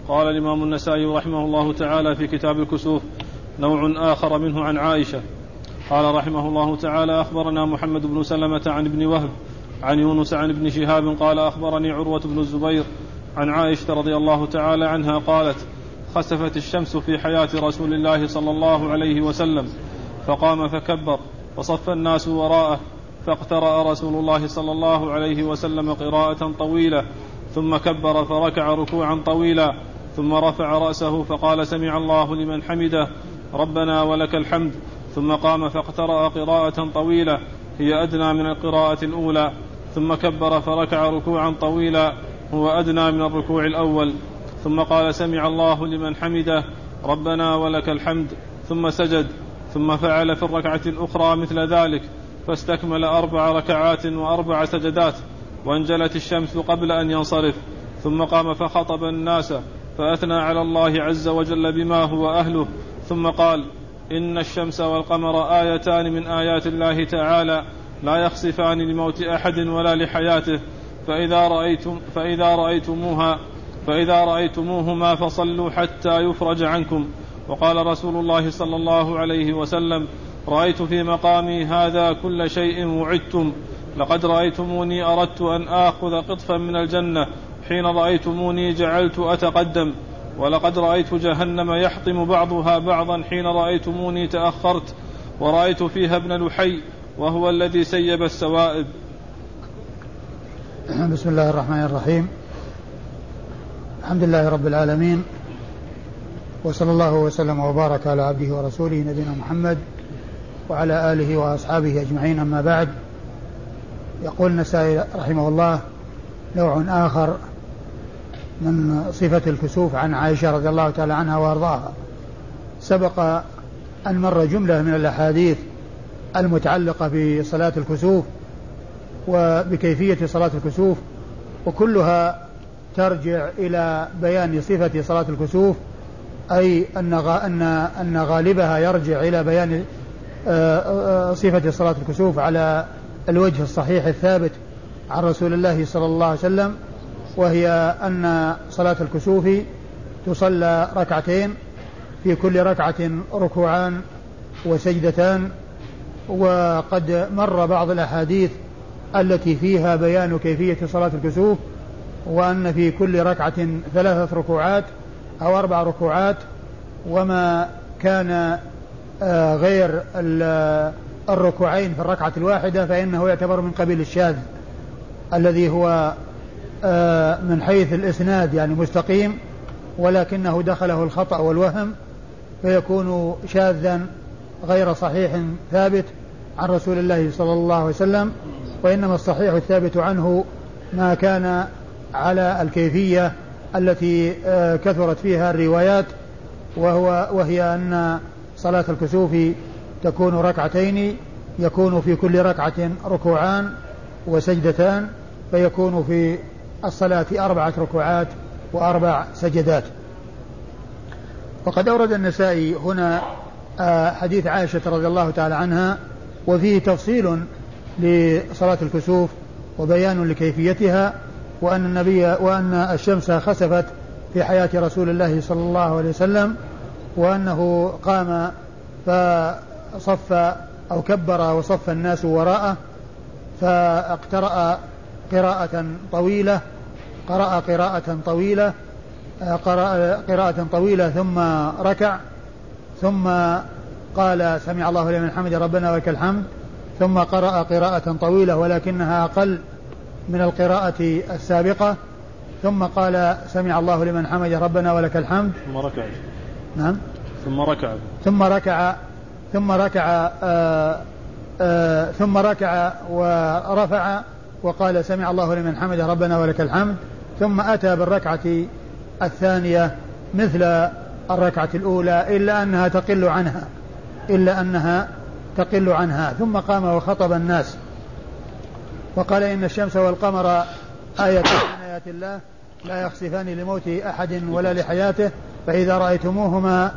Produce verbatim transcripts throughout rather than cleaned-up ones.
قال الإمام النسائي رحمه الله تعالى في كتاب الكسوف: نوع آخر منه عن عائشة. قال رحمه الله تعالى: أخبرنا محمد بن سلمة عن ابن وهب عن يونس عن ابن شهاب قال: أخبرني عروة بن الزبير عن عائشة رضي الله تعالى عنها قالت: خسفت الشمس في حياة رسول الله صلى الله عليه وسلم فقام فكبر وصف الناس وراءه، فاقترأ رسول الله صلى الله عليه وسلم قراءة طويلة ثم كبر فركع ركوعا طويلا ثم رفع رأسه فقال: سمع الله لمن حمده ربنا ولك الحمد، ثم قام فاقترأ قراءة طويلة هي أدنى من القراءة الأولى ثم كبر فركع ركوعا طويلا هو أدنى من الركوع الأول، ثم قال: سمع الله لمن حمده ربنا ولك الحمد، ثم سجد، ثم فعل في الركعة الأخرى مثل ذلك فاستكمل أربع ركعات وأربع سجدات، وانجلت الشمس قبل أن ينصرف، ثم قام فخطب الناس فأثنى على الله عز وجل بما هو أهله، ثم قال: إن الشمس والقمر آيتان من آيات الله تعالى لا يخسفان لموت أحد ولا لحياته، فإذا رأيتم فإذا رأيتموها فإذا رأيتموهما فصلوا حتى يفرج عنكم. وقال رسول الله صلى الله عليه وسلم: رأيت في مقامي هذا كل شيء وعدتم، لقد رأيتموني أردت أن آخذ قطفا من الجنة، حين رأيتموني جعلت أتقدم، ولقد رأيت جهنم يحطم بعضها بعضا حين رأيتموني تأخرت، ورأيت فيها ابن لحي وهو الذي سيب السوائب. بسم الله الرحمن الرحيم. الحمد لله رب العالمين، وصلى الله وسلم وبارك على عبده ورسوله نبينا محمد وعلى آله وأصحابه أجمعين، أما بعد. يقول النسائي رحمه الله: نوع آخر من صفة الكسوف عن عائشة رضي الله تعالى عنها وأرضاها. سبق أن مر جملة من الأحاديث المتعلقة بصلاة الكسوف وبكيفية صلاة الكسوف، وكلها ترجع إلى بيان صفة صلاة الكسوف، أي أن أن غالبها يرجع إلى بيان صفة صلاة الكسوف على الوجه الصحيح الثابت عن رسول الله صلى الله عليه وسلم، وهي أن صلاة الكسوف تصلى ركعتين، في كل ركعة ركوعان وسجدتان. وقد مر بعض الأحاديث التي فيها بيان كيفية صلاة الكسوف، وأن في كل ركعة ثلاثة ركوعات أو أربع ركوعات، وما كان غير الركوعين في الركعة الواحدة فإنه يعتبر من قبيل الشاذ، الذي هو من حيث الإسناد يعني مستقيم، ولكنه دخله الخطأ والوهم فيكون شاذا غير صحيح ثابت عن رسول الله صلى الله عليه وسلم. وإنما الصحيح الثابت عنه ما كان على الكيفية التي كثرت فيها الروايات، وهو وهي أن صلاة الكسوف تكون ركعتين، يكون في كل ركعة ركوعان وسجدتان، فيكون في الصلاة أربعة ركوعات وأربع سجدات. وقد أورد النسائي هنا حديث عائشة رضي الله تعالى عنها، وفيه تفصيل لصلاة الكسوف وبيان لكيفيتها، وأن النبي وأن الشمس خسفت في حياة رسول الله صلى الله عليه وسلم، وأنه قام فصف أو كبر وصف الناس وراءه، فاقترأ قراءة طويلة قرأ قراءة طويلة قرأ قراءة طويلة ثم ركع، ثم قال: سمع الله لمن حمده ربنا ولك الحمد، ثم قرأ قراءة طويلة ولكنها أقل من القراءة السابقة، ثم قال: سمع الله لمن حمده ربنا ولك الحمد، ثم ركع. نعم ثم ركع ثم ركع ثم ركع آآ آآ ثم ركع ورفع وقال: سمع الله لمن حمده ربنا ولك الحمد، ثم أتى بالركعة الثانية مثل الركعة الأولى إلا أنها تقل عنها إلا أنها تقل عنها ثم قام وخطب الناس وقال: إن الشمس والقمر آيتان من آيات الله لا يخسفان لموت أحد ولا لحياته، فإذا رأيتموهما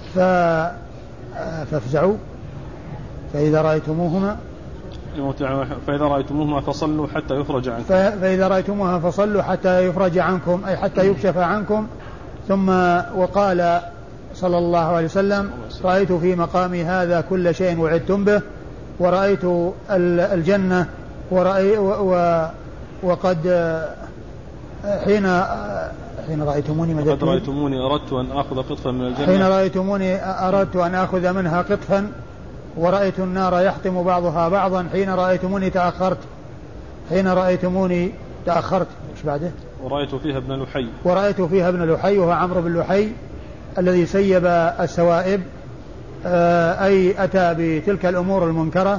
فافزعوا فإذا رأيتموهما فإذا رأيتموهما فصلوا حتى يفرج عنكم فإذا رأيتموها فصلوا حتى يفرج عنكم، أي حتى يكشف عنكم، ثم وقال صلى الله عليه وسلم رأيت في مقامي هذا كل شيء وعدتم به ورأيت الجنة ورأي و وقد حين حين رأيتموني وقد رأيتموني أردت أن أخذ قطفا من الجنة حين رأيتموني أردت أن أخذ منها قطفا ورأيت النار يحطم بعضها بعضا حين رأيتموني تأخرت حين رأيتموني تأخرت إيش بعده؟ ورأيت فيها ابن لحي ورأيت فيها ابن لحي وهو عمرو بن لحي الذي سيب السوائب أي أتى بتلك الأمور المنكرة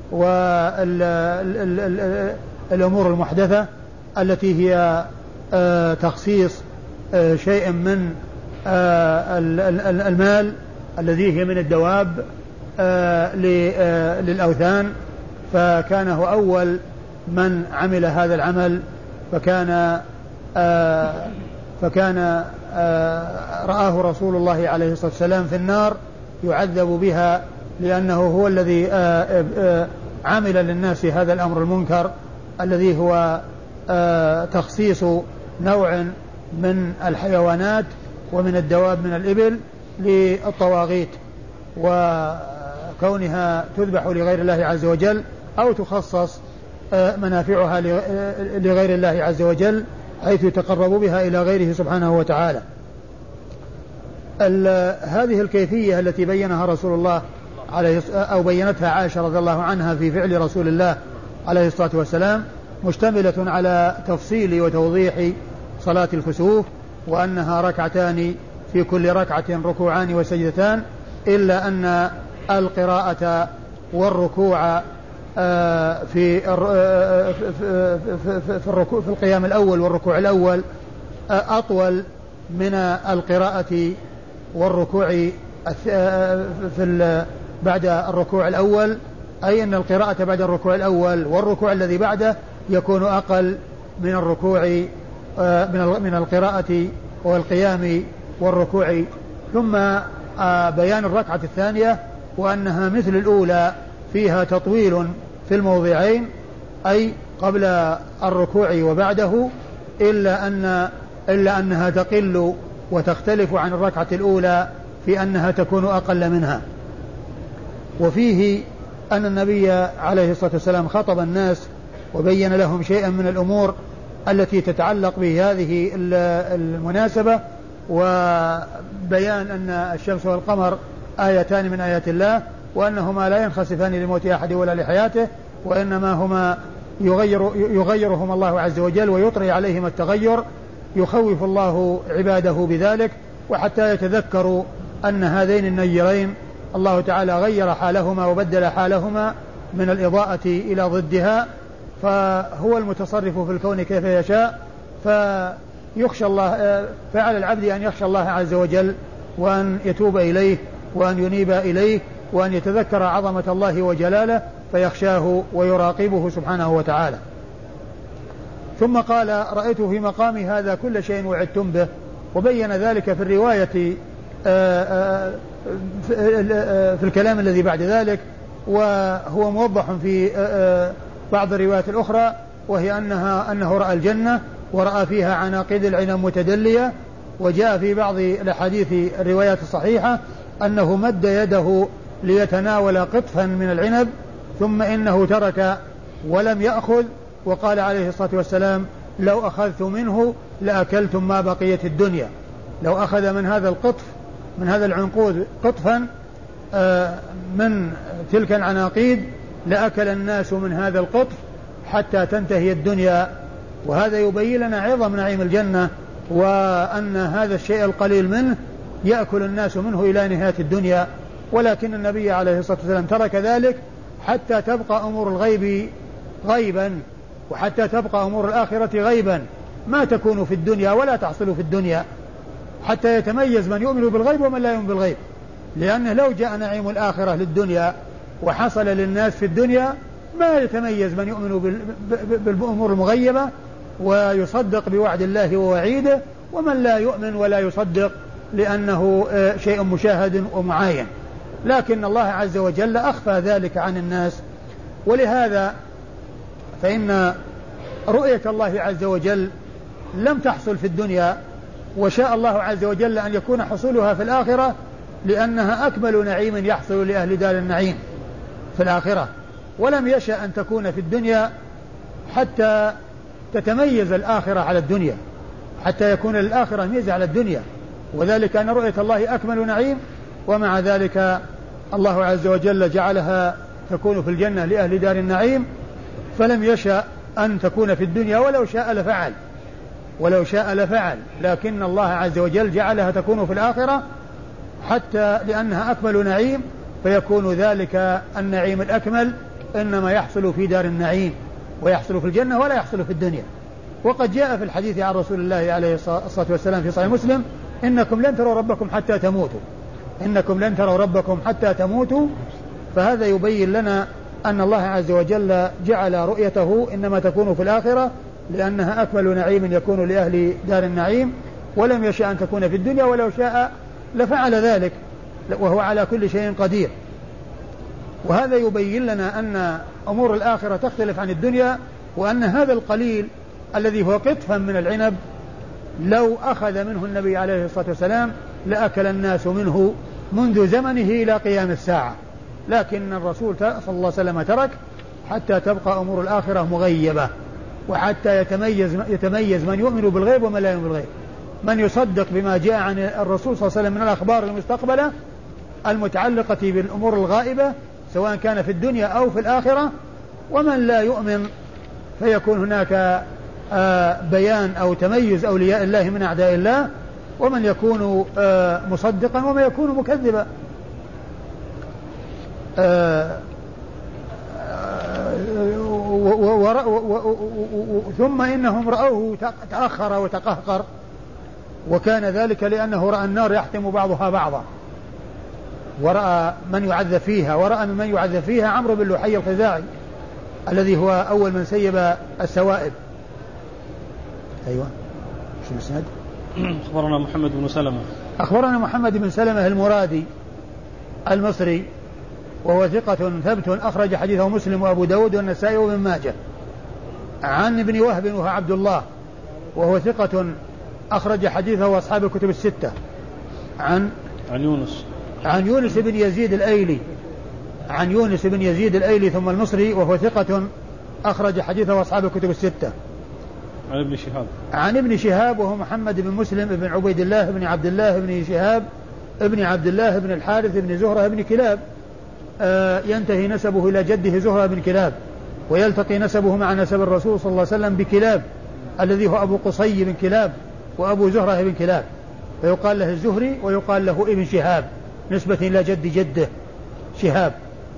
والأمور المحدثة التي هي تخصيص شيء من المال الذي هي من الدواب للأوثان، فكان هو أول من عمل هذا العمل، فكان فكان رآه رسول الله عليه الصلاة والسلام في النار يعذب بها لأنه هو الذي عمل للناس هذا الأمر المنكر الذي هو تخصيص نوع من الحيوانات ومن الدواب من الإبل للطواغيت وكونها تذبح لغير الله عز وجل أو تخصص منافعها لغير الله عز وجل حيث يتقرب بها إلى غيره سبحانه وتعالى. هذه الكيفية التي بينها رسول الله عليه أو بينتها عائشة رضي الله عنها في فعل رسول الله عليه الصلاة والسلام مشتملة على تفصيل وتوضيح صلاة الكسوف، وأنها ركعتان في كل ركعة ركوعان وسجدتان، إلا أن القراءة والركوع في في الركوع في القيام الأول والركوع الأول أطول من القراءة والركوع في بعد الركوع الأول، أي أن القراءة بعد الركوع الأول والركوع الذي بعده يكون أقل من الركوع من القراءة والقيام والركوع. ثم بيان الركعة الثانية وأنها مثل الأولى فيها تطويل في الموضعين أي قبل الركوع وبعده، إلا أن إلا أنها تقل وتختلف عن الركعة الأولى في أنها تكون أقل منها. وفيه أن النبي عليه الصلاة والسلام خطب الناس وبين لهم شيئا من الأمور التي تتعلق بهذه المناسبة، وبيان أن الشمس والقمر آيتان من آيات الله، وأنهما لا ينخسفان لموت أحد ولا لحياته، وإنما هما يغير يغيرهم الله عز وجل ويطري عليهم التغير، يخوف الله عباده بذلك، وحتى يتذكروا أن هذين النيرين الله تعالى غير حالهما وبدل حالهما من الإضاءة إلى ضدها، فهو المتصرف في الكون كيف يشاء، فيخشى الله فعلى العبد أن يخشى الله عز وجل وأن يتوب إليه وأن ينيب إليه وأن يتذكر عظمة الله وجلاله فيخشاه ويراقبه سبحانه وتعالى. ثم قال رأيت في مقامي هذا كل شيء وعدتم به، وبين ذلك في الرواية في الكلام الذي بعد ذلك، وهو موضح في بعض الروايات الأخرى، وهي أنها أنه رأى الجنة ورأى فيها عناقيد العنب متدلية، وجاء في بعض الأحاديث الروايات الصحيحة أنه مد يده ليتناول قطفا من العنب ثم إنه ترك ولم يأخذ، وقال عليه الصلاة والسلام لو أخذت منه لأكلتم ما بقيت الدنيا. لو أخذ من هذا القطف من هذا العنقود قطفا من تلك العناقيد لأكل الناس من هذا القطف حتى تنتهي الدنيا. وهذا يبين لنا عظم نعيم الجنة، وأن هذا الشيء القليل منه يأكل الناس منه إلى نهاية الدنيا، ولكن النبي عليه الصلاة والسلام ترك ذلك حتى تبقى أمور الغيب غيبا، وحتى تبقى أمور الآخرة غيبا ما تكون في الدنيا ولا تحصل في الدنيا، حتى يتميز من يؤمن بالغيب ومن لا يؤمن بالغيب. لأنه لو جاء نعيم الآخرة للدنيا وحصل للناس في الدنيا ما يتميز من يؤمن بالأمور المغيبة ويصدق بوعد الله ووعيده، ومن لا يؤمن ولا يصدق لأنه شيء مشاهد ومعاين. لكن الله عز وجل أخفى ذلك عن الناس، ولهذا فإن رؤية الله عز وجل لم تحصل في الدنيا وشاء الله عز وجل أن يكون حصولها في الآخرة لأنها أكمل نعيم يحصل لأهل دار النعيم في الآخرة، ولم يشأ أن تكون في الدنيا حتى تتميز الآخرة على الدنيا، حتى يكون الآخرة ميزة على الدنيا، وذلك أن رؤية الله أكمل نعيم، ومع ذلك الله عز وجل جعلها تكون في الجنة لأهل دار النعيم، فلم يشأ أن تكون في الدنيا، ولو شاء لفعل ولو شاء لفعل لكن الله عز وجل جعلها تكون في الآخرة حتى لأنها أكمل نعيم، فيكون ذلك النعيم الأكمل إنما يحصل في دار النعيم ويحصل في الجنة ولا يحصل في الدنيا. وقد جاء في الحديث عن رسول الله عليه الصلاة والسلام في صحيح مسلم: إنكم لن تروا ربكم حتى تموتوا إنكم لن تروا ربكم حتى تموتوا. فهذا يبين لنا أن الله عز وجل جعل رؤيته إنما تكون في الآخرة لأنها أكمل نعيم يكون لأهل دار النعيم، ولم يشاء أن تكون في الدنيا، ولو شاء لفعل ذلك، وهو على كل شيء قدير. وهذا يبين لنا أن أمور الآخرة تختلف عن الدنيا، وأن هذا القليل الذي هو قطفا من العنب لو أخذ منه النبي عليه الصلاة والسلام لأكل الناس منه منذ زمنه إلى قيام الساعة، لكن الرسول صلى الله عليه وسلم ترك حتى تبقى أمور الآخرة مغيبة، وحتى يتميز, يتميز من يؤمن بالغيب ومن لا يؤمن بالغيب، من يصدق بما جاء عن الرسول صلى الله عليه وسلم من الأخبار المستقبلة المتعلقة بالأمور الغائبة سواء كان في الدنيا أو في الآخرة، ومن لا يؤمن فيكون هناك بيان أو تميز أولياء الله من أعداء الله، ومن يكون مصدقا ومن يكون مكذبا. ثم إنهم رأوه تأخر وتقهقر، وكان ذلك لأنه رأى النار يحتم بعضها بعضا، ورأى من يعذب فيها، ورأى من يعذب فيها عمرو بن لحي الخزاعي الذي هو أول من سيب السوائب. أيوة شو الإسناد؟ أخبرنا محمد بن سلمة أخبرنا محمد بن سلمة المرادي المصري، وهو ثقة ثبت أخرج حديثه مسلم وأبو داود والنسائي وابن ماجه. عن ابن وهب وهو عبد الله، وهو ثقة أخرج حديثه وأصحاب الكتب الستة. عن عن يونس عن يونس بن يزيد الأيلي عن يونس بن يزيد الأيلي ثم المصري، وهو ثقة أخرج حديثه وأصحاب الكتب الستة. عن ابن شهاب عن ابن شهاب وهو محمد بن مسلم بن عبيد الله بن عبد الله بن شهاب ابن عبد الله بن الحارث بن زهرة بن كلاب، آه ينتهي نسبه إلى جده زهرة بن كلاب، ويلتقي نسبه مع نسب الرسول صلى الله عليه وسلم بكلاب الذي هو أبو قصي بن كلاب وأبو زهرة بن كلاب، فيقال له الزهري ويقال له ابن شهاب نسبة إلى جد جده شهاب،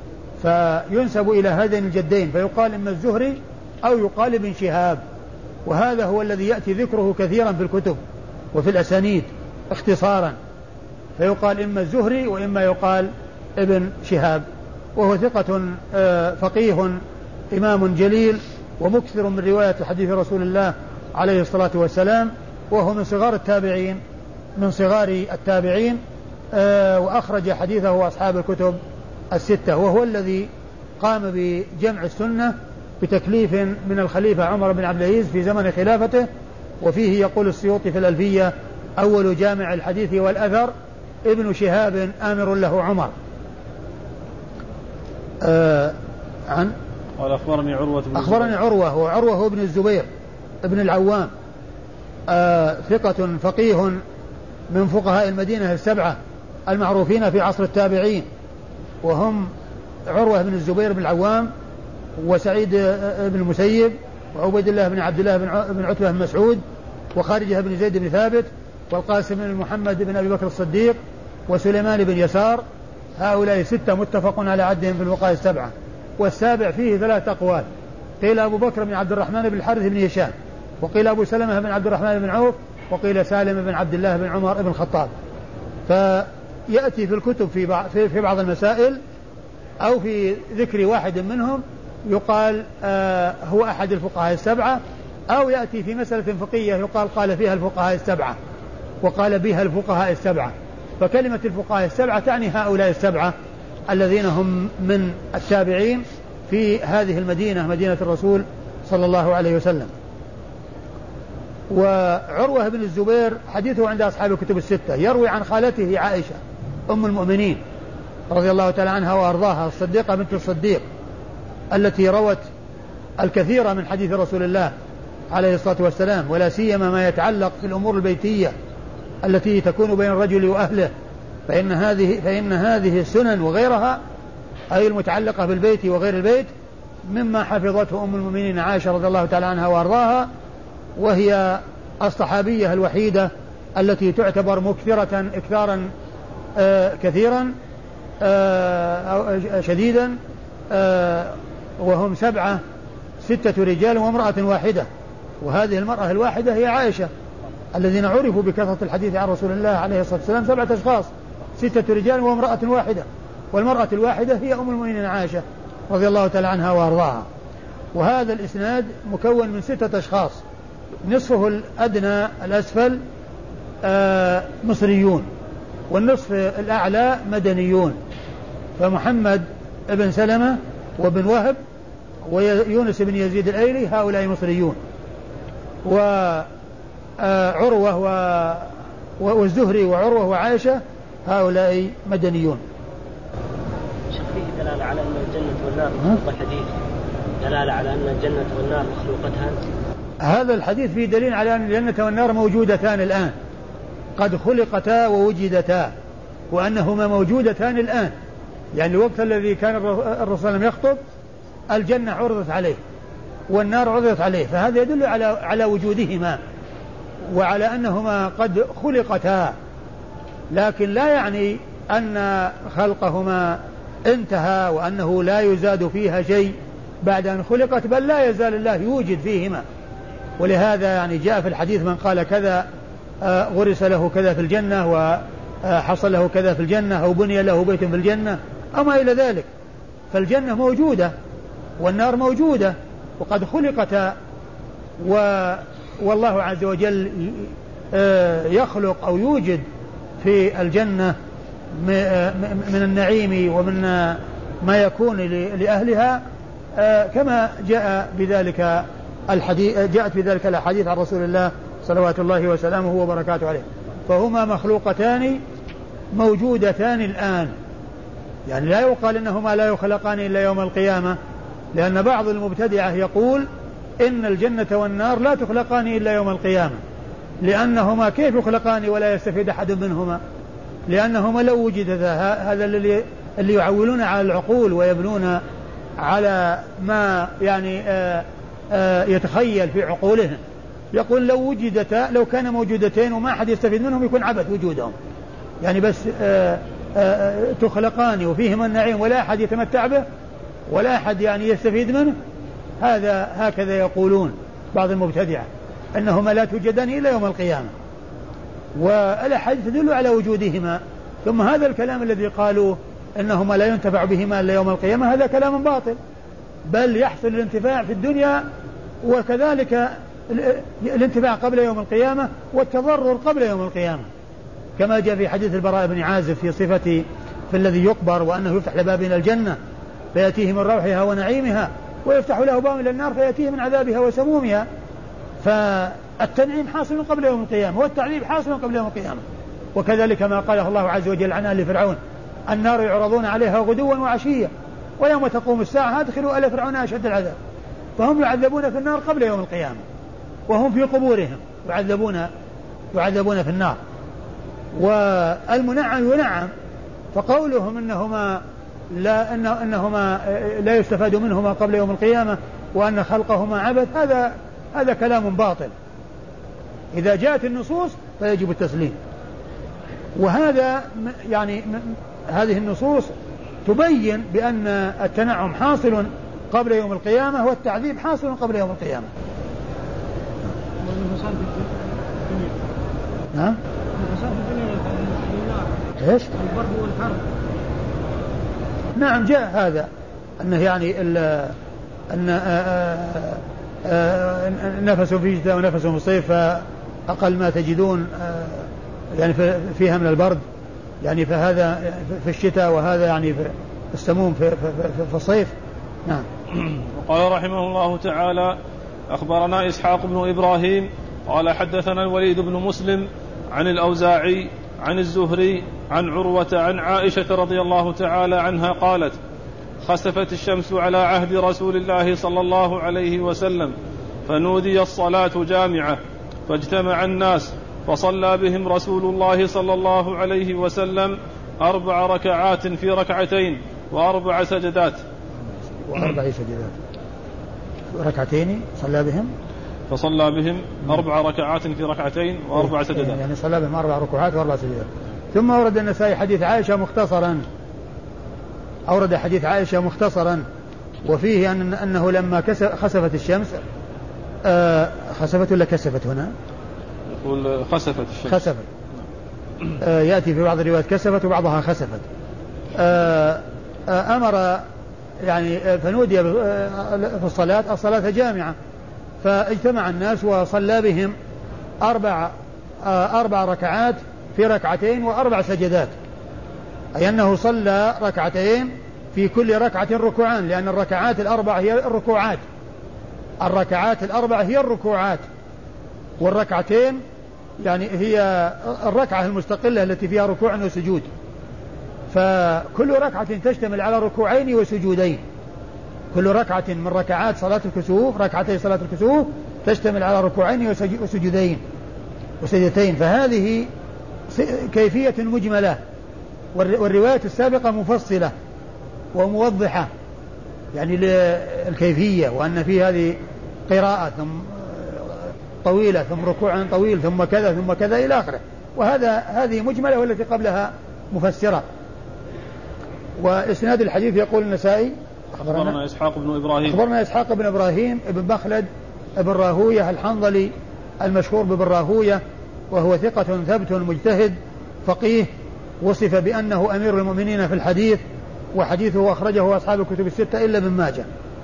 فينسب إلى هذين الجدين، فيقال إما الزهري أو يقال ابن شهاب. وهذا هو الذي يأتي ذكره كثيرا في الكتب وفي الأسانيد اختصارا، فيقال إما الزهري وإما يقال ابن شهاب. وهو ثقة فقيه إمام جليل ومكثر من رواية حديث رسول الله عليه الصلاة والسلام، وهو من صغار التابعين من صغار التابعين وأخرج حديثه أصحاب الكتب الستة، وهو الذي قام بجمع السنة بتكليف من الخليفة عمر بن عبد العزيز في زمن خلافته. وفيه يقول السيوطي في الألفية: أول جامع الحديث والأثر ابن شهاب آمر له عمر. آه عن قال أخبرني عروة بن أخبرني عروة وعروة بن الزبير ابن العوام، آه ثقة فقيه من فقهاء المدينة السبعة المعروفين في عصر التابعين، وهم عروة بن الزبير بن العوام وسعيد بن المسيب وعبيد الله بن عبد الله بن عتبة بن مسعود وخارجة بن زيد بن ثابت والقاسم بن محمد بن أبي بكر الصديق وسليمان بن يسار. هؤلاء ستة متفق على عدهم في الفقهاء السبعة. والسابع فيه ثلاث أقوال: قيل أبو بكر بن عبد الرحمن بن الحارث بن هشام، وقيل أبو سلمة بن عبد الرحمن بن عوف، وقيل سالم بن عبد الله بن عمر بن الخطاب. فيأتي في الكتب في بعض, في بعض المسائل أو في ذكر واحد منهم يقال آه هو أحد الفقهاء السبعة، أو يأتي في مسألة فقهية يقال قال فيها الفقهاء السبعة وقال بها الفقهاء السبعة. فكلمة الفقهاء السبعة تعني هؤلاء السبعة الذين هم من التابعين في هذه المدينة، مدينة الرسول صلى الله عليه وسلم. وعروة بن الزبير حديثه عند أصحاب الكتب الستة، يروي عن خالته عائشة أم المؤمنين رضي الله تعالى عنها وأرضاها، الصديقة بنت الصديق التي روت الكثير من حديث رسول الله عليه الصلاة والسلام، ولا سيما ما يتعلق في الأمور البيتية التي تكون بين الرجل وأهله، فإن هذه فإن هذه السنن وغيرها أي المتعلقة بالبيت وغير البيت مما حفظته أم المؤمنين عائشة رضي الله تعالى عنها وأرضاها، وهي الصحابية الوحيدة التي تعتبر مكثرة إكثارا آه كثيرا آه شديدا آه وهم سبعة ستة رجال وامرأة واحدة، وهذه المرأة الواحدة هي عائشة الذين عرفوا بكثرة الحديث عن رسول الله عليه الصلاة والسلام، سبعة أشخاص ستة رجال وامرأة واحدة، والمرأة الواحدة هي أم المؤمنين عائشة رضي الله تعالى عنها وأرضاها. وهذا الإسناد مكون من ستة أشخاص، نصفه الأدنى الأسفل آه مصريون، والنصف الأعلى مدنيون، فمحمد بن سلمة وابن وهب ويونس بن يزيد الأيلي هؤلاء مصريون، وعروة والزهري وعروة وعائشة هؤلاء مدنيون. فيه دلالة على أن الجنة والنار مخلوقة، حديث دلالة على أن الجنة والنار مخلوقتان. هذا الحديث فيه دليل على أن الجنة والنار موجودتان الآن، قد خلقتا ووجدتا، وأنهما موجودتان الآن، يعني الوقت الذي كان الرسول صلى الله عليه وسلم يخطب الجنة عرضت عليه والنار عرضت عليه، فهذا يدل على على وجودهما وعلى أنهما قد خلقتا، لكن لا يعني أن خلقهما انتهى وأنه لا يزاد فيها شيء بعد أن خلقت، بل لا يزال الله يوجد فيهما. ولهذا يعني جاء في الحديث من قال كذا غرس له كذا في الجنة وحصل له كذا في الجنة أو بني له بيت في الجنة أو ما إلى ذلك، فالجنة موجودة والنار موجودة وقد خلقتا، والله عز وجل يخلق أو يوجد في الجنة من النعيم ومن ما يكون لأهلها كما جاء بذلك الحديث جاءت بذلك الأحاديث عن رسول الله صلوات الله وسلامه وبركاته عليه. فهما مخلوقتان موجودتان الآن، يعني لا يقال إنهما لا يخلقان إلا يوم القيامة، لأن بعض المبتدعة يقول إن الجنة والنار لا تخلقان إلا يوم القيامة، لأنهما كيف يخلقان ولا يستفيد أحد منهما؟ لأنهما لو وجدتا، هذا اللي, اللي يعولون على العقول ويبنون على ما يعني آآ آآ يتخيل في عقولهم، يقول لو وجدتا لو كان موجودتين وما أحد يستفيد منهم يكون عبث وجودهم، يعني بس آآ آآ تخلقان وفيهما النعيم ولا أحد يتمتع به ولا أحد يعني يستفيد منه، هذا هكذا يقولون بعض المبتدعة أنهما لا توجدان إلا يوم القيامة، والأحاديث تدل على وجودهما. ثم هذا الكلام الذي قالوا أنهما لا ينتفع بهما إلا يوم القيامة هذا كلام باطل، بل يحصل الانتفاع في الدنيا وكذلك الانتفاع قبل يوم القيامة والتضرر قبل يوم القيامة، كما جاء في حديث البراء بن عازب في صفة في الذي يقبر وأنه يفتح لباب إلى الجنة فيأتيه من روحها ونعيمها ويفتح له باب إلى النار فيأتيه من عذابها وسمومها، فالتنعيم حاصل قبل يوم القيامة والتعذيب حاصل قبل يوم القيامة. وكذلك ما قاله الله عز وجل عن آل فرعون النار يعرضون عليها غدوا وعشيا ويوم تقوم الساعة أدخلوا آل فرعون أشد العذاب، فهم يعذبون في النار قبل يوم القيامة وهم في قبورهم يعذبون يعذبون في النار. والمنعم ينعم، فقولهم إنهما لا إن إنهما لا يستفاد منهما قبل يوم القيامة وأن خلقهما عبث، هذا هذا كلام باطل. إذا جاءت النصوص فيجب التسليم، وهذا يعني هذه النصوص تبين بأن التنعم حاصل قبل يوم القيامة والتعذيب حاصل قبل يوم القيامة. نعم. ايش؟ البرد والحر. نعم جاء هذا أنه يعني أن نفس في الشتاء ونفس في الصيف أقل ما تجدون يعني فيها من البرد، يعني فهذا في الشتاء وهذا يعني في السموم في, في, في, في الصيف. نعم. وقال رحمه الله تعالى: أخبرنا إسحاق بن إبراهيم قال حدثنا الوليد بن مسلم عن الأوزاعي عن الزهري عن عروة عن عائشة رضي الله تعالى عنها قالت خسفت الشمس على عهد رسول الله صلى الله عليه وسلم فنودي الصلاة جامعة فاجتمع الناس فصلى بهم رسول الله صلى الله عليه وسلم أربع ركعات في ركعتين وأربع سجدات وأربع سجدات ركعتين صلى بهم فصلى بهم أربع ركعات في ركعتين وأربع سجدات يعني صلى بهم أربع ركعات وأربع سجدات. ثم أورد النسائي حديث عائشة مختصرا أورد حديث عائشة مختصرا وفيه أن أنه لما خسفت الشمس آه خسفت ولا كسفت هنا يقول خسفت الشمس خسفت آه يأتي في بعض الروايات كسفت وبعضها خسفت آه آه أمر يعني فنودي في الصلاة الصلاة جامعة فاجتمع الناس وصلى بهم أربع آه أربع ركعات في ركعتين وأربع سجدات أي أنه صلى ركعتين في كل ركعة ركوعان لأن الركعات الأربع هي الركوعات الركعات الأربع هي الركوعات والركعتين يعني هي الركعة المستقلة التي فيها ركوع وسجود فكل ركعة تشتمل على ركوعين وسجودين كل ركعة من ركعات صلاة الكسوف ركعتي صلاة الكسوف تشتمل على ركوعين وسجودين وسجدتين فهذه كيفية مجملة والرواية السابقة مفصلة وموضحة يعني للكيفية وأن في هذه قراءة ثم طويلة ثم ركوع طويل ثم كذا ثم كذا إلى آخره وهذا هذه مجملة والتي قبلها مفسرة. وإسناد الحديث يقول النسائي أخبرنا إسحاق بن إبراهيم أخبرنا إسحاق بن إبراهيم ابن مخلد ابن راهوية الحنظلي المشهور بابن راهوية وهو ثقة ثبت مجتهد فقيه وصف بأنه أمير المؤمنين في الحديث وحديثه أخرجه أصحاب الكتب الستة إلا ابن ماجه.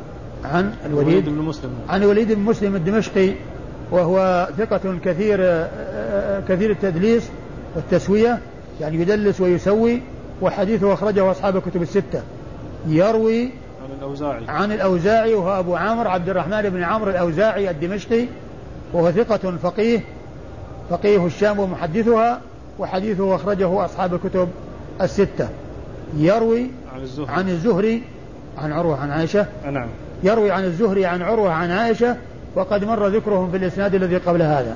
عن الوليد بن مسلم عن الوليد بن مسلم الدمشقي وهو ثقة كثير كثير التدليس والتسوية يعني يدلس ويسوي وحديثه أخرجه أصحاب الكتب الستة. يروي عن الأوزاعي عن الأوزاعي وهو أبو عامر عبد الرحمن بن عمرو الأوزاعي الدمشقي وهو ثقة فقيه فقيه الشام ومحدثها وحديثه أخرجه أصحاب الكتب الستة. يروي عن الزهري عن الزهري عن عروة عن عائشة نعم يروي عن الزهري عن عروة عن عائشة وقد مر ذكرهم في الإسناد الذي قبل هذا.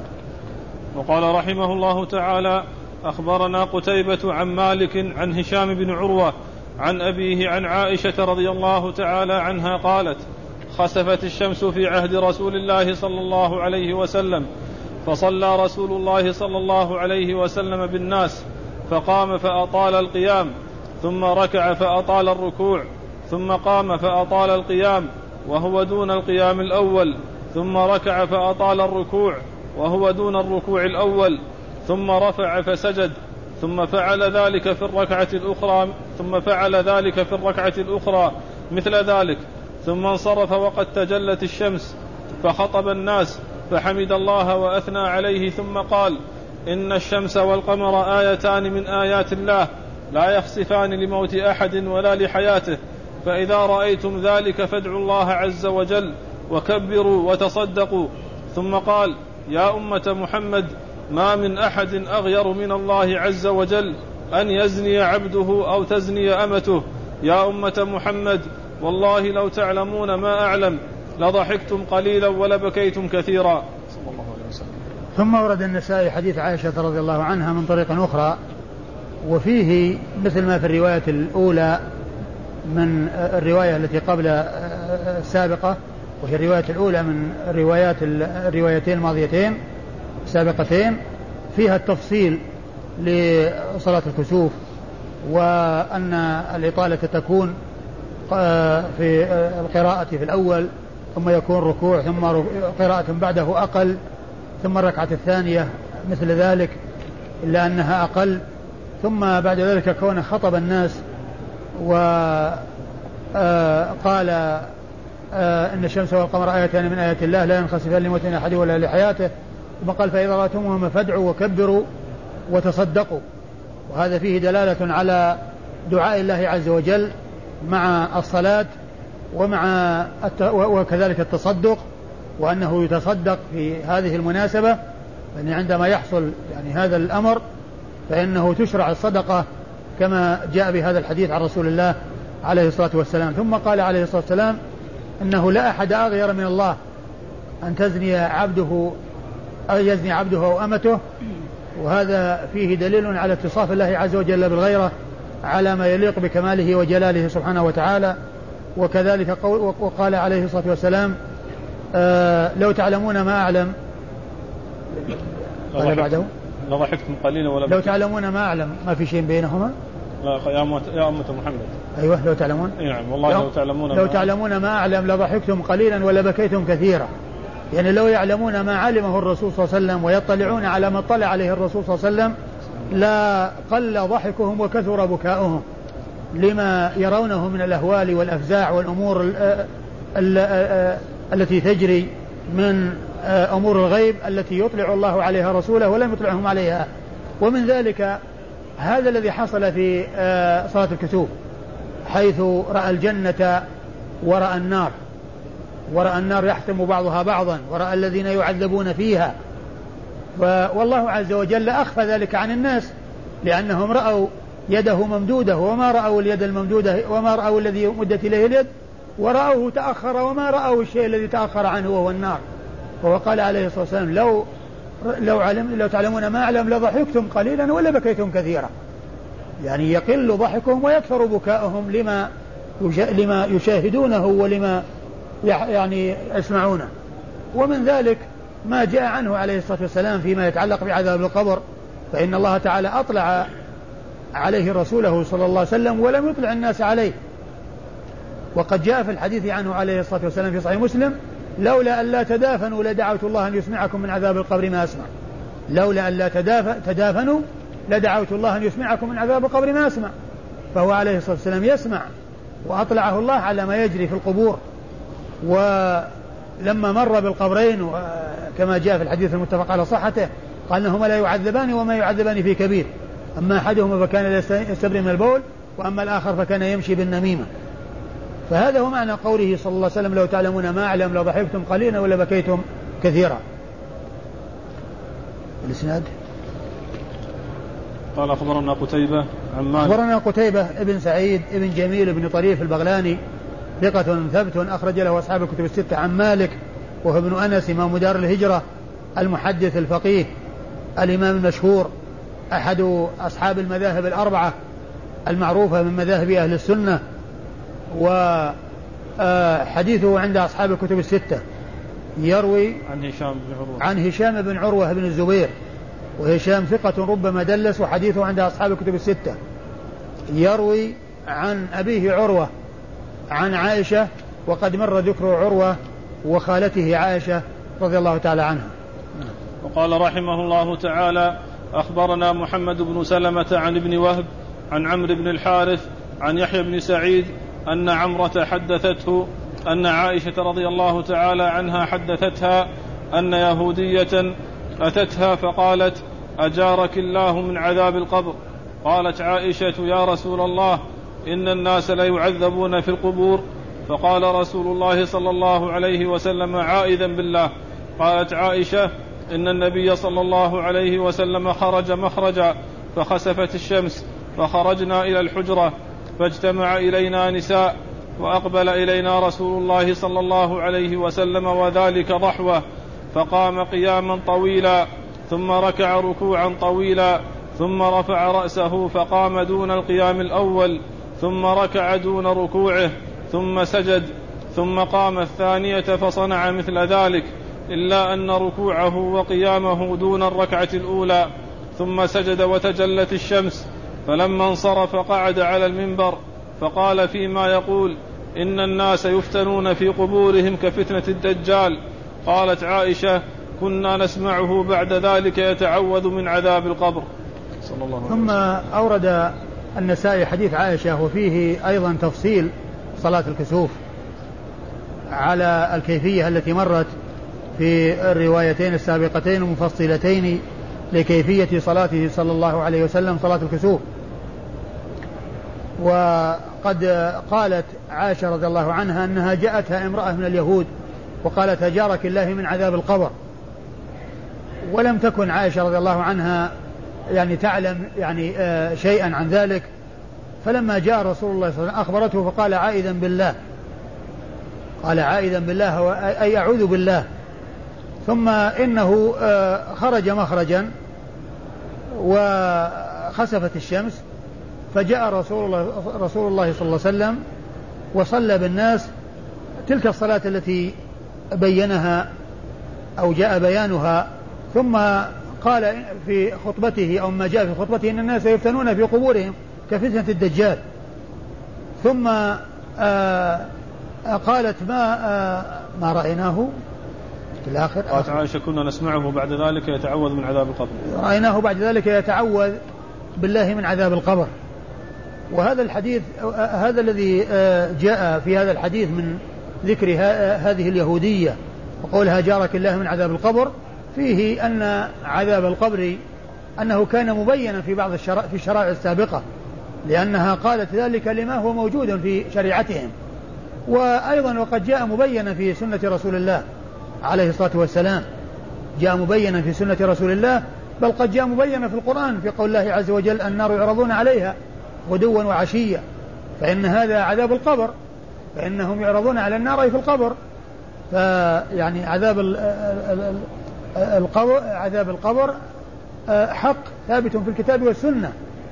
وقال رحمه الله تعالى أخبرنا قتيبة عن مالك عن هشام بن عروة عن أبيه عن عائشة رضي الله تعالى عنها قالت خسفت الشمس في عهد رسول الله صلى الله عليه وسلم فصلى رسول الله صلى الله عليه وسلم بالناس فقام فأطال القيام ثم ركع فأطال الركوع ثم قام فأطال القيام وهو دون القيام الأول ثم ركع فأطال الركوع وهو دون الركوع الأول ثم رفع فسجد ثم فعل ذلك في الركعة الأخرى ثم فعل ذلك في الركعة الأخرى مثل ذلك ثم انصرف وقد تجلت الشمس فخطب الناس فحمد الله وأثنى عليه ثم قال إن الشمس والقمر آيتان من آيات الله لا يخسفان لموت أحد ولا لحياته فإذا رأيتم ذلك فادعوا الله عز وجل وكبروا وتصدقوا ثم قال يا أمة محمد ما من أحد أغير من الله عز وجل أن يزني عبده أو تزني أمته يا أمة محمد والله لو تعلمون ما أعلم لضحكتم قليلا ولبكيتم كثيرا. صلى الله عليه وسلم. ثم ورد النسائي حديث عائشة رضي الله عنها من طريق أخرى وفيه مثل ما في الرواية الأولى من الرواية التي قبل السابقة وهي الرواية الأولى من روايات الروايتين الماضيتين السابقتين فيها التفصيل لصلاة الكسوف وأن الإطالة تكون في القراءة في الأول ثم يكون ركوع ثم قراءة بعده أقل ثم الركعة الثانية مثل ذلك إلا أنها أقل ثم بعد ذلك كون خطب الناس وقال إن الشمس والقمر آيتان من آيات الله لا ينخسفان لموت أحد ولا لحياته ثم قال فإذا رأيتموهما فادعوا وكبروا وتصدقوا وهذا فيه دلالة على دعاء الله عز وجل مع الصلاة ومع الت... وكذلك التصدق وأنه يتصدق في هذه المناسبة يعني عندما يحصل يعني هذا الأمر فإنه تشرع الصدقة كما جاء بهذا الحديث عن رسول الله عليه الصلاة والسلام. ثم قال عليه الصلاة والسلام إنه لا أحد أغير من الله أن تزني عبده أو يزني عبده أو أمته، وهذا فيه دليل على اتصاف الله عز وجل بالغيرة على ما يليق بكماله وجلاله سبحانه وتعالى. وكذلك وقال عليه الصلاة والسلام آه لو تعلمون ما أعلم قال بعده لضحكتم قليلا ولا لو تعلمون ما أعلم ما في شيء بينهما. لا يا أمة يا أمة محمد. أيوة لو تعلمون. نعم والله لو, لو تعلمون لو تعلمون ما أعلم لضحكتم قليلا ولا بكيتم كثيرا. يعني لو يعلمون ما علمه الرسول صلى الله عليه وسلم ويطلعون على ما اطلع عليه الرسول صلى الله عليه وسلم لا قل ضحكهم وكثر بكاؤهم لما يرونه من الأهوال والأفزاع والأمور ال ال ال التي تجري من أمور الغيب التي يطلع الله عليها رسوله ولم يطلعهم عليها. ومن ذلك هذا الذي حصل في صلاة الكسوف حيث رأى الجنة ورأى النار، ورأى النار يحتم بعضها بعضا، ورأى الذين يعذبون فيها. والله عز وجل أخفى ذلك عن الناس لأنهم رأوا يده ممدودة وما رأوا اليد الممدودة وما رأوا الذي مدت إليه اليد، ورأوه تأخر وما رأوا الشيء الذي تأخر عنه وهو النار. وقال عليه الصلاة والسلام لو لو علم لو تعلمون ما أعلم لضحكتم قليلا ولا بكيتم كثيرا. يعني يقل ضحكهم ويكثر بكاؤهم لما لما يشاهدونه ولما يعني يسمعونه. ومن ذلك ما جاء عنه عليه الصلاة والسلام فيما يتعلق بعذاب القبر، فإن الله تعالى أطلع عليه رسوله صلى الله عليه وسلم ولم يطلع الناس عليه. وقد جاء في الحديث عنه عليه الصلاة والسلام في صحيح مسلم لولا أن لا تدافنوا لدعوت الله أن يسمعكم من عذاب القبر ما أسمع. لولا أن لا تدافنوا لدعوت الله أن يسمعكم من عذاب القبر ما أسمع. فهو عليه الصلاة والسلام يسمع وأطلعه الله على ما يجري في القبور. ولما مر بالقبرين كما جاء في الحديث المتفق على صحته قال إنهما لا يعذبان وما يعذبان في كبير، أما أحدهما فكان يستبرئ من البول وأما الآخر فكان يمشي بالنميمة. فهذا هو معنى قوله صلى الله عليه وسلم لو تعلمون ما أعلم لضحكتم قليلا ولا بكيتم كثيرا. الإسناد قال أخبرنا قتيبة عن مالك أخبرنا قتيبة ابن سعيد ابن جميل ابن طريف البغلاني ثقة ثبت أخرج له أصحاب الكتب الستة عن مالك وهو ابن أنس إمام دار الهجرة المحدث الفقيه الإمام المشهور أحد أصحاب المذاهب الأربعة المعروفة من مذاهب أهل السنة، وحديثه عند أصحاب الكتب الستة. يروي عن هشام بن عروة عن هشام بن عروة بن الزبير، وهشام ثقة ربما دلس، وحديثه عند أصحاب الكتب الستة. يروي عن أبيه عروة عن عائشة، وقد مر ذكر عروة وخالته عائشة رضي الله تعالى عنها. وقال رحمه الله تعالى أخبرنا محمد بن سلمة عن ابن وهب عن عمرو بن الحارث عن يحيى بن سعيد أن عمرة حدثته أن عائشة رضي الله تعالى عنها حدثتها أن يهودية أتتها فقالت أجارك الله من عذاب القبر. قالت عائشة يا رسول الله إن الناس لا يعذبون في القبور. فقال رسول الله صلى الله عليه وسلم عائذا بالله. قالت عائشة إن النبي صلى الله عليه وسلم خرج مخرجا فخسفت الشمس فخرجنا إلى الحجرة فاجتمع إلينا نساء وأقبل إلينا رسول الله صلى الله عليه وسلم وذلك ضحوة، فقام قياما طويلا ثم ركع ركوعا طويلا ثم رفع رأسه فقام دون القيام الأول ثم ركع دون ركوعه ثم سجد ثم قام الثانية فصنع مثل ذلك إلا أن ركوعه وقيامه دون الركعة الأولى ثم سجد وتجلت الشمس. فلما انصرف قعد على المنبر فقال فيما يقول إن الناس يفتنون في قبورهم كفتنة الدجال. قالت عائشة كنا نسمعه بعد ذلك يتعوذ من عذاب القبر. صلى الله عليه وسلم. ثم أورد النسائي حديث عائشة وفيه أيضا تفصيل صلاة الكسوف على الكيفية التي مرت في الروايتين السابقتين المفصلتين لكيفية صلاته صلى الله عليه وسلم صلاة الكسوف. وقد قالت عائشة رضي الله عنها أنها جاءتها امرأة من اليهود وقالت أجارك الله من عذاب القبر، ولم تكن عائشة رضي الله عنها يعني تعلم يعني شيئا عن ذلك. فلما جاء رسول الله صلى الله عليه وسلم أخبرته فقال عائذا بالله، قال عائذا بالله أي أعوذ بالله. ثم إنه خرج مخرجا وخسفت الشمس، فجاء رسول الله, رسول الله صلى الله عليه وسلم وصلى بالناس تلك الصلاة التي بينها أو جاء بيانها. ثم قال في خطبته أو ما جاء في خطبته إن الناس يفتنون في قبورهم كفتنة الدجال. ثم آآ آآ قالت ما ما رأيناه في الآخر. قالت عائشة كنا نسمعه بعد ذلك يتعوذ من عذاب القبر. رأيناه بعد ذلك يتعوذ بالله من عذاب القبر. وهذا الحديث هذا الذي جاء في هذا الحديث من ذكر هذه اليهودية وقولها جارك الله من عذاب القبر فيه أن عذاب القبر أنه كان مبينا في بعض الشرائع في الشرائع السابقة، لأنها قالت ذلك لما هو موجود في شريعتهم. وأيضا وقد جاء مبينا في سنة رسول الله عليه الصلاة والسلام، جاء مبينا في سنة رسول الله، بل قد جاء مبينا في القرآن في قول الله عز وجل النار يعرضون عليها غدوا وعشيا، فإن هذا عذاب القبر، فإنهم يعرضون على النار في القبر. فيعني عذاب القبر عذاب القبر حق ثابت في الكتاب والسنة،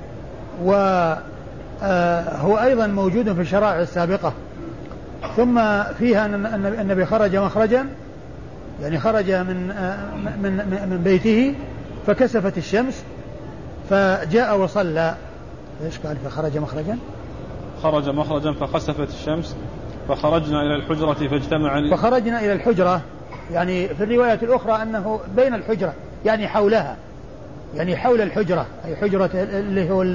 وهو أيضا موجود في الشرائع السابقة. ثم فيها أن النبي خرج مخرجا، يعني خرج من من من بيته فكسفت الشمس فجاء وصلى. ايش قال؟ فخرج مخرجا خرج مخرجا فخسفت الشمس فخرجنا إلى الحجرة فاجتمع فخرجنا إلى الحجرة، يعني في الرواية الأخرى أنه بين الحجرة يعني حولها، يعني حول الحجرة، أي حجرة اللي هو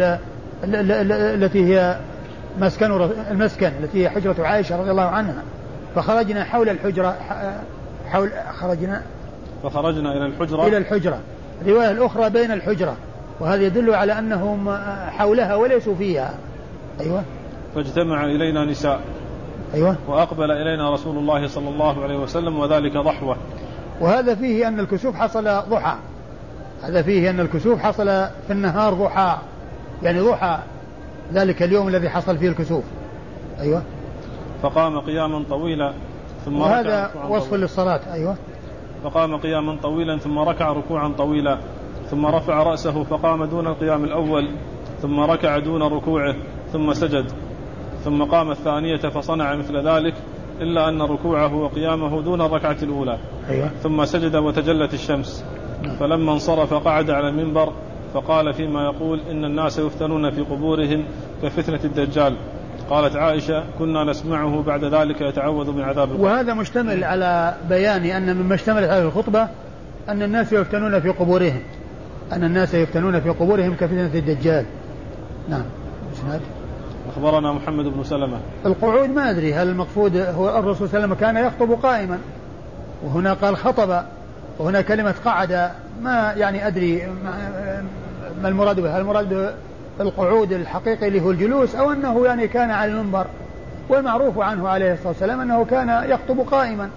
التي هي مسكن المسكن التي هي حجرة عائشة رضي الله عنها. فخرجنا حول الحجرة حول خرجنا فخرجنا إلى الحجرة إلى الحجرة الرواية الأخرى بين الحجرة، وهذا يدل على أنهم حولها وليسوا فيها. أيوة. فاجتمع إلينا نساء. أيوة. وأقبل إلينا رسول الله صلى الله عليه وسلم وذلك ضحوة. وهذا فيه أن الكسوف حصل ضحى، هذا فيه أن الكسوف حصل في النهار ضحى، يعني ضحى ذلك اليوم الذي حصل فيه الكسوف. أيوة. فقام قياما طويلا ثم وهذا وصف للصلاة. أيوة. فقام قياما طويلا ثم ركع ركوعا طويلا ثم رفع رأسه فقام دون القيام الأول ثم ركع دون ركوعه ثم سجد ثم قام الثانية فصنع مثل ذلك إلا أن ركوعه وقيامه دون الركعة الأولى. أيوة. ثم سجد وتجلت الشمس. فلما انصرف قعد على المنبر فقال فيما يقول إن الناس يفتنون في قبورهم كفتنة الدجال. قالت عائشة كنا نسمعه بعد ذلك يتعوذ من عذاب القبر. وهذا مشتمل على بيان أن مما اشتملت هذه الخطبة أن الناس يفتنون في قبورهم، أن الناس يفتنون في قبورهم كفتنة الدجال. نعم. اسناد. أخبرنا محمد بن سلمة. القعود ما أدري هل المقصود هو الرسول صلى الله عليه وسلم كان يخطب قائما، وهنا قال خطب، وهنا كلمة قعد ما يعني أدري ما المراد به، هل المراد القعود الحقيقي اللي هو الجلوس أو أنه يعني كان على المنبر؟ والمعروف عنه عليه الصلاة والسلام أنه كان يخطب قائما.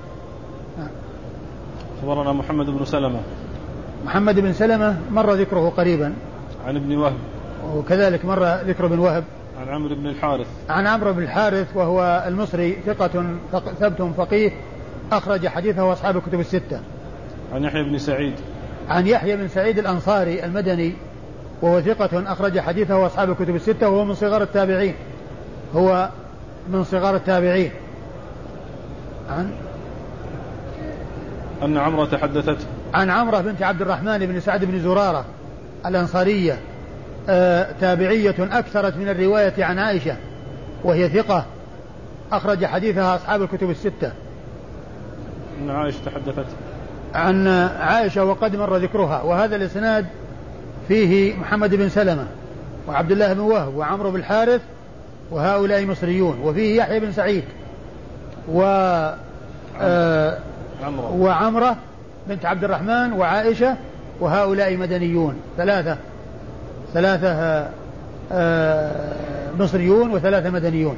أخبرنا محمد بن سلمة. محمد بن سلمة مر ذكره قريبا. عن ابن وهب. وكذلك مر ذكر ابن وهب. عن عمرو بن الحارث. عن عمرو بن الحارث وهو المصري ثقة ثبت فقيه أخرج حديثه أصحاب الكتب الستة. عن يحيى بن سعيد. عن يحيى بن سعيد الأنصاري المدني وهو ثقة أخرج حديثه أصحاب الكتب الستة، وهو من صغار التابعين، هو من صغار التابعين. عن أن عمرة تحدثت عن عمرة بنت عبد الرحمن بن سعد بن زرارة الأنصارية آه تابعية أكثرت من الرواية عن عائشة، وهي ثقة أخرج حديثها أصحاب الكتب الستة. أن عائشة تحدثت عن عائشة وقد مر ذكرها. وهذا الإسناد فيه محمد بن سلمة وعبد الله بن وهب وعمرو بن الحارث وهؤلاء مصريون، وفيه يحيى بن سعيد و آه وعمرة بنت عبد الرحمن وعائشة وهؤلاء مدنيون، ثلاثة ثلاثة آه مصريون وثلاثة مدنيون.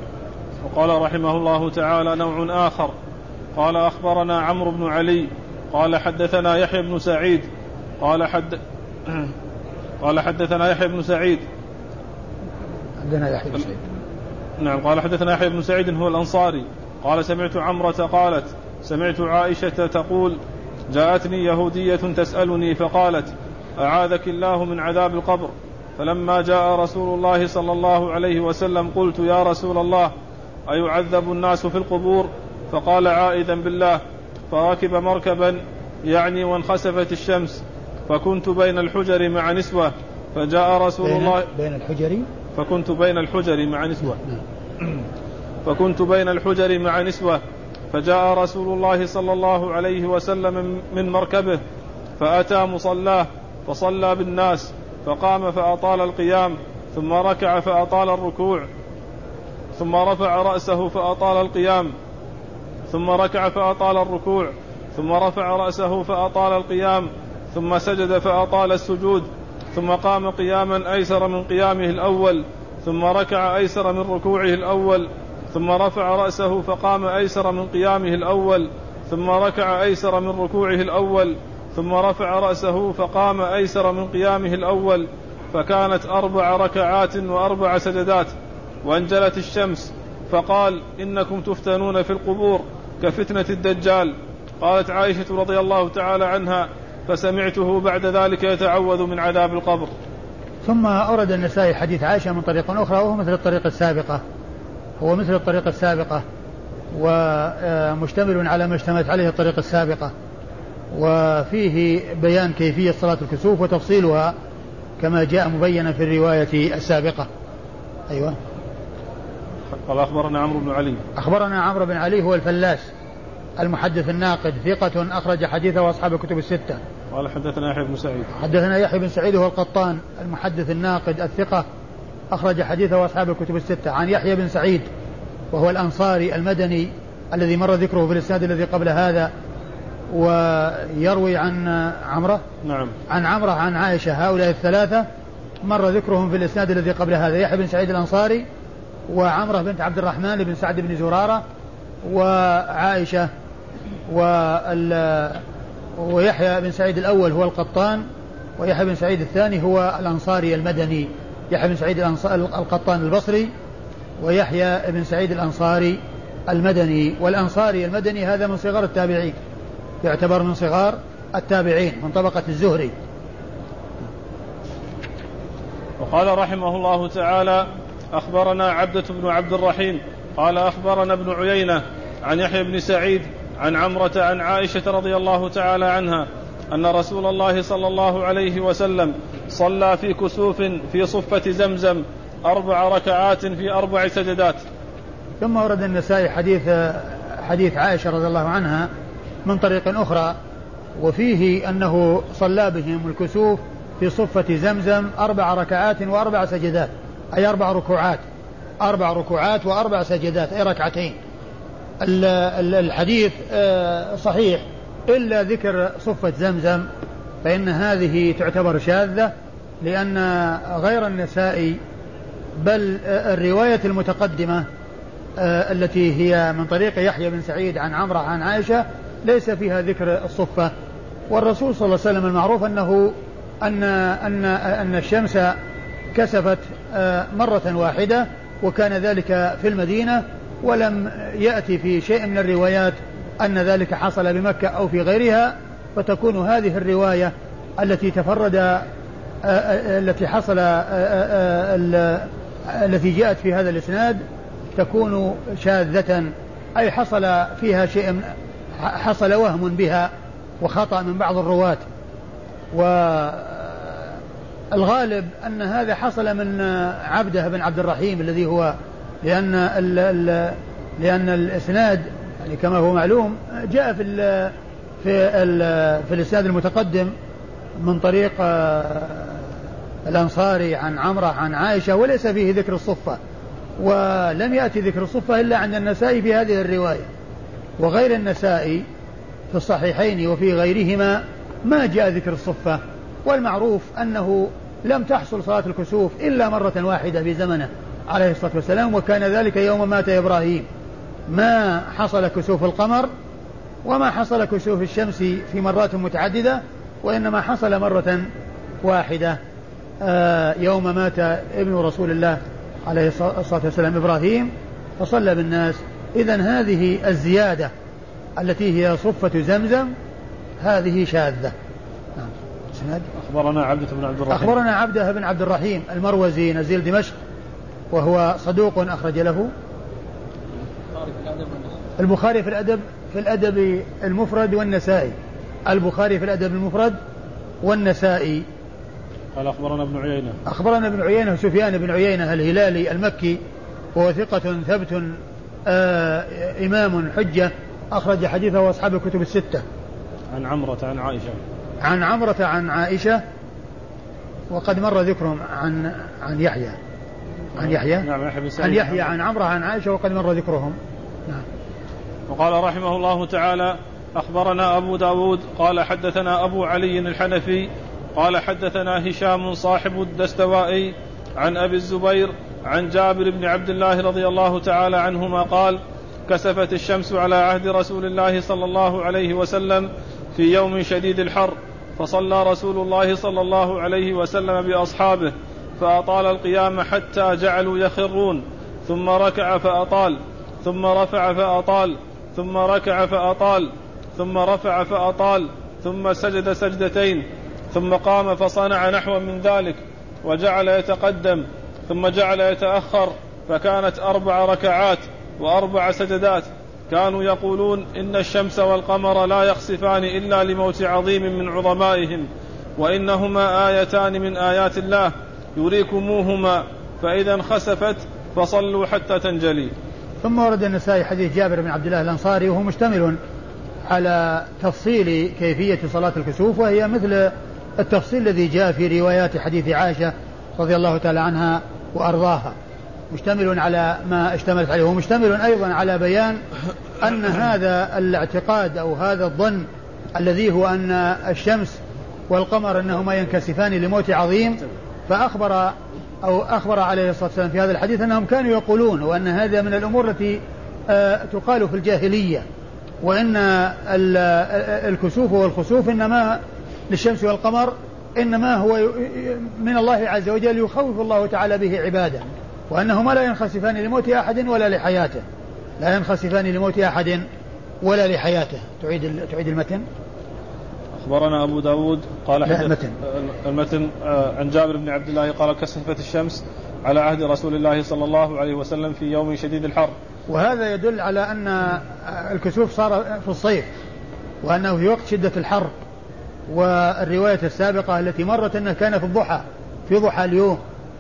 وقال رحمه الله تعالى نوع آخر قال أخبرنا عمرو بن علي قال حدثنا يحيى بن سعيد قال حد قال حدثنا يحيى بن سعيد عندنا يحيى بن سعيد نعم قال حدثنا يحيى بن سعيد هو الأنصاري قال سمعت عمرة قالت سمعت عائشة تقول جاءتني يهودية تسألني فقالت أعاذك الله من عذاب القبر، فلما جاء رسول الله صلى الله عليه وسلم قلت يا رسول الله أيعذب الناس في القبور؟ فقال عائذا بالله، فركب مركبا يعني وانخسفت الشمس، فكنت بين الحجر مع نسوة فجاء رسول بين الله بين الحجر فكنت بين الحجر مع نسوة فكنت بين الحجر مع نسوة فجاء رسول الله صلى الله عليه وسلم من مركبه فأتى مصلاه فصلى بالناس، فقام فأطال القيام، ثم ركع فأطال الركوع، ثم رفع رأسه فأطال القيام، ثم ركع فأطال الركوع، ثم رفع رأسه فأطال القيام، ثم سجد فأطال السجود، ثم قام قياما أيسر من قيامه الأول، ثم ركع أيسر من ركوعه الأول، ثم رفع رأسه فقام أيسر من قيامه الأول، ثم ركع أيسر من ركوعه الأول، ثم رفع رأسه فقام أيسر من قيامه الأول، فكانت أربع ركعات وأربع سجدات، وانجلت الشمس، فقال إنكم تفتنون في القبور كفتنة الدجال. قالت عائشة رضي الله تعالى عنها فسمعته بعد ذلك يتعوذ من عذاب القبر. ثم أورد النسائي حديث عائشة من طريق أخرى وهو مثل الطريقة السابقة هو مثل الطريقة السابقة ومشتمل على ما اشتملت عليه الطريقة السابقة، وفيه بيان كيفية صلاة الكسوف وتفصيلها كما جاء مبينا في الرواية السابقة. أيوة. قال أخبرنا عمرو بن علي أخبرنا عمرو بن علي هو الفلاس المحدث الناقد ثقة أخرج حديثه وأصحاب الكتب الستة. قال حدثنا يحيى بن سعيد حدثنا يحيى بن سعيد هو القطان المحدث الناقد الثقة أخرج حديثه وأصحاب الكتب الستة. عن يحيى بن سعيد وهو الأنصاري المدني الذي مر ذكره في الإسناد الذي قبل هذا، ويروي عن عمرة نعم عن عمرة عن عائشة، هؤلاء الثلاثة مر ذكرهم في الإسناد الذي قبل هذا، يحيى بن سعيد الأنصاري وعمرة بنت عبد الرحمن بن سعد بن زرارة وعائشة ويحيى بن سعيد الأول هو القطان، ويحيى بن سعيد الثاني هو الأنصاري المدني، يحيى بن سعيد القطان البصري ويحيى بن سعيد الأنصاري المدني. والأنصاري المدني هذا من صغار التابعين، يعتبر من صغار التابعين من طبقة الزهري. وقال رحمه الله تعالى أخبرنا عبدة بن عبد الرحيم قال أخبرنا ابن عيينة عن يحيى بن سعيد عن عمرة عن عائشة رضي الله تعالى عنها أن رسول الله صلى الله عليه وسلم صلى في كسوف في صفة زمزم أربع ركعات في أربع سجدات. ثم ورد النسائي حديث حديث عائشة رضي الله عنها من طريق أخرى، وفيه أنه صلى بهم الكسوف في صفة زمزم أربع ركعات وأربع سجدات، أي أربع ركوعات أربع ركوعات وأربع سجدات أي ركعتين. الحديث صحيح إلا ذكر صفة زمزم، فإن هذه تعتبر شاذة، لأن غير النسائي بل الرواية المتقدمة التي هي من طريق يحيى بن سعيد عن عمرة عن عائشة ليس فيها ذكر الصفة. والرسول صلى الله عليه وسلم المعروف أنه أن, أن, أن الشمس كسفت مرة واحدة، وكان ذلك في المدينة، ولم يأتي في شيء من الروايات أن ذلك حصل بمكة أو في غيرها، فتكون هذه الرواية التي تفرد التي حصل التي جاءت في هذا الإسناد تكون شاذة، أي حصل فيها شيء، حصل وهم بها وخطأ من بعض الرواة. والغالب أن هذا حصل من عبده بن عبد الرحيم الذي هو لأن ال ال لأن الإسناد يعني كما هو معلوم جاء في ال في ال في الإسناد المتقدم من طريق الأنصاري عن عمرة عن عائشة، وليس فيه ذكر الصفة، ولم يأتي ذكر الصفة إلا عند النسائي في هذه الرواية، وغير النسائي في الصحيحين وفي غيرهما ما جاء ذكر الصفة. والمعروف أنه لم تحصل صلاة الكسوف إلا مرة واحدة في زمنه عليه الصلاة والسلام، وكان ذلك يوم مات إبراهيم، ما حصل كسوف القمر وما حصل كسوف الشمس في مرات متعددة، وإنما حصل مرة واحدة يوم مات ابن رسول الله عليه الصلاة والسلام إبراهيم فصلى بالناس. إذن هذه الزيادة التي هي صفة زمزم هذه شاذة. أخبرنا عبدة بن عبد الرحيم أخبرنا عبدة بن عبد الرحيم المروزي نزيل دمشق وهو صدوق أخرج له البخاري في الأدب في الأدب المفرد والنسائي. البخاري في الأدب المفرد والنسائي. قال أخبرنا ابن عيينة أخبرنا ابن عيينة سفيان بن عيينة الهلالي المكي وهو ثقة ثبت آه إمام حجة أخرج حديثه أصحاب الكتب الستة. عن عمرة عن عائشة عن عمرة عن عائشة وقد مر ذكرهم عن عن يحيى عن يحيى نعم عن يحيى عن عمرة عن عائشة وقد مر ذكرهم. نعم. وقال رحمه الله تعالى أخبرنا أبو داود قال حدثنا أبو علي الحنفي قال حدثنا هشام صاحب الدستوائي عن أبي الزبير عن جابر بن عبد الله رضي الله تعالى عنهما قال كسفت الشمس على عهد رسول الله صلى الله عليه وسلم في يوم شديد الحر فصلى رسول الله صلى الله عليه وسلم بأصحابه فأطال القيام حتى جعلوا يخرون ثم ركع فأطال ثم رفع فأطال ثم ركع فأطال ثم رفع فأطال ثم سجد سجدتين ثم قام فصنع نحو من ذلك وجعل يتقدم ثم جعل يتأخر فكانت أربع ركعات وأربع سجدات. كانوا يقولون إن الشمس والقمر لا يخسفان إلا لموت عظيم من عظمائهم وإنهما آيتان من آيات الله يريكموهما فإذا انخسفت فصلوا حتى تنجلي. ثم ورد النسائي حديث جابر بن عبد الله الأنصاري وهو مشتمل على تفصيل كيفية صلاة الكسوف وهي مثل التفصيل الذي جاء في روايات حديث عائشة رضي الله تعالى عنها وأرضاها مشتمل على ما اشتملت عليه ومشتمل أيضا على بيان أن هذا الاعتقاد أو هذا الظن الذي هو أن الشمس والقمر أنهما ينكسفان لموت عظيم فأخبر أو أخبر عليه الصلاة والسلام في هذا الحديث أنهم كانوا يقولون وأن هذا من الأمور التي تقال في الجاهلية وإن الكسوف والخسوف إنما للشمس والقمر إنما هو من الله عز وجل يخوف الله تعالى به عباده وأنهما لا ينخسفان لموت أحد ولا لحياته لا ينخسفان لموت أحد ولا لحياته. تعيد تعيد المتن. أخبرنا أبو داود قال حدث المتن. المتن عن جابر بن عبد الله قال كسفت الشمس على عهد رسول الله صلى الله عليه وسلم في يوم شديد الحر. وهذا يدل على أن الكسوف صار في الصيف وأنه في وقت شدة الحر. والرواية السابقة التي مرت أنه كان في الضحى في ضحى اليوم.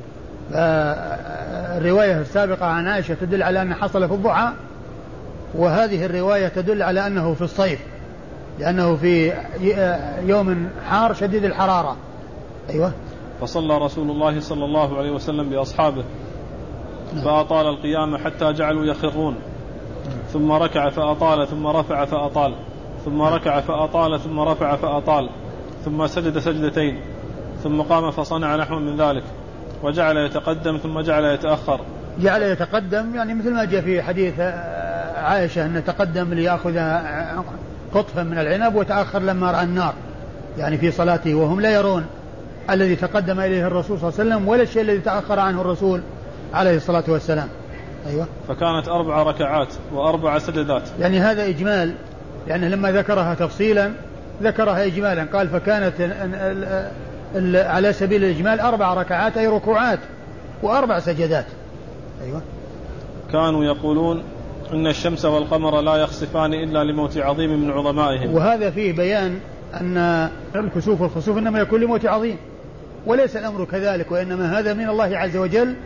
الرواية السابقة عن عائشة تدل على أنه حصل في الضحى وهذه الرواية تدل على أنه في الصيف لأنه في يوم حار شديد الحرارة. أيوة. فصلى رسول الله صلى الله عليه وسلم بأصحابه فأطال القيام حتى جعلوا يخرون ثم ركع فأطال ثم رفع فأطال ثم ركع فأطال ثم رفع فأطال ثم سجد سجدتين ثم قام فصنع نحو من ذلك وجعل يتقدم ثم جعل يتأخر. جعل يتقدم يعني مثل ما جاء في حديث عائشة أنه تقدم ليأخذ قطفا من العنب وتأخر لما رأى النار يعني في صلاته وهم لا يرون الذي تقدم إليه الرسول صلى الله عليه وسلم ولا الشيء الذي تأخر عنه الرسول عليه الصلاة والسلام. أيوة. فكانت أربع ركعات وأربع سجدات يعني هذا إجمال لأنه لما ذكرها تفصيلا ذكرها إجمالا قال فكانت على سبيل الإجمال أربع ركعات أي ركوعات وأربع سجدات. أيوة. كانوا يقولون إن الشمس والقمر لا يخسفان إلا لموت عظيم من عظمائهم. وهذا فيه بيان أن الكسوف والخسوف إنما يكون لموت عظيم وليس الأمر كذلك وإنما هذا من الله عز وجل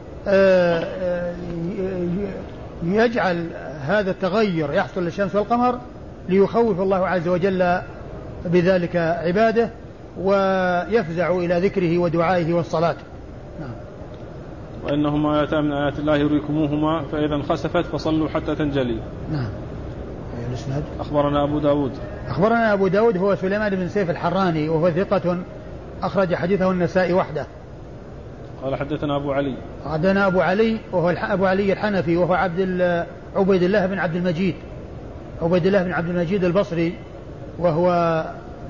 يجعل هذا التغير يحصل للشمس والقمر ليخوف الله عز وجل بذلك عباده ويفزع إلى ذكره ودعائه والصلاة. نعم. وإنهما آيتان من آيات الله يريكموهما فإذا انخسفت فصلوا حتى تنجلي. نعم. أخبرنا أبو داود أخبرنا أبو داود هو سليمان بن سيف الحراني وهو ثقة أخرج حديثه النسائي وحده. قال حدثنا أبو علي حدثنا أبو علي وهو أبو علي الحنفي وهو عبد عبيد الله بن عبد المجيد عبيد الله بن عبد المجيد البصري وهو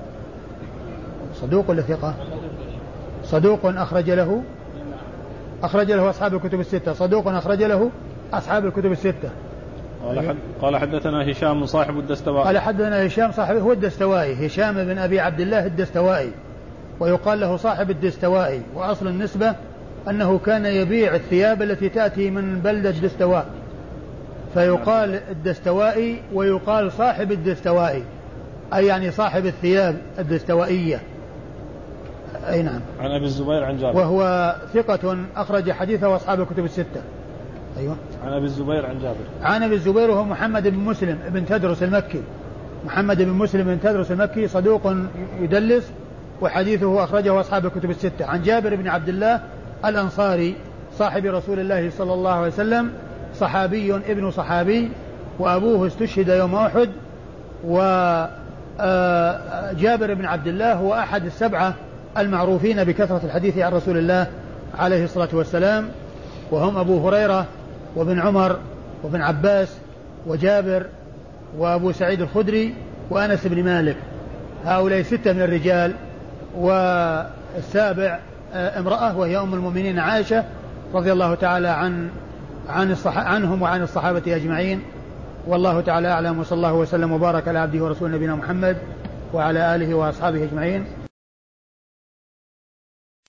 صدوق ولا ثقة؟ صدوق أخرج له أخرج له أصحاب الكتب الستة صدوق أخرج له أصحاب الكتب الستة. قال, حد قال حدثنا هشام صاحب الدستوائي قال حدثنا هشام صاحب هو الدستوائي هشام بن أبي عبد الله الدستوائي ويقال له صاحب الدستوائي وأصل النسبة أنه كان يبيع الثياب التي تأتي من بلدة دستواء فيقال الدستوائي ويقال صاحب الدستوائي أي يعني صاحب الثياب الدستوائية. أي نعم. عن أبي الزبير عن جابر وهو ثقة أخرج حديثه وأصحاب الكتب الستة. أيوة. عن أبي الزبير عن جابر عن أبي الزبير وهو محمد بن مسلم بن تدرس المكي محمد بن مسلم بن تدرس المكي صدوق يدلس وحديثه أخرجه أصحاب الكتب الستة. عن جابر بن عبد الله الأنصاري صاحب رسول الله صلى الله عليه وسلم صحابي ابن صحابي وأبوه استشهد يوم أحد. وجابر بن عبد الله هو أحد السبعة المعروفين بكثرة الحديث عن رسول الله عليه الصلاة والسلام وهم أبو هريرة وابن عمر وابن عباس وجابر وأبو سعيد الخدري وأنس بن مالك. هؤلاء ستة من الرجال والسابع امرأة وهي أم المؤمنين عائشة رضي الله تعالى عن عن الصح... عنهم وعن الصحابة أجمعين. والله تعالى أعلم وصلى الله وسلم وبارك على عبده ورسوله نبينا محمد وعلى آله وأصحابه أجمعين.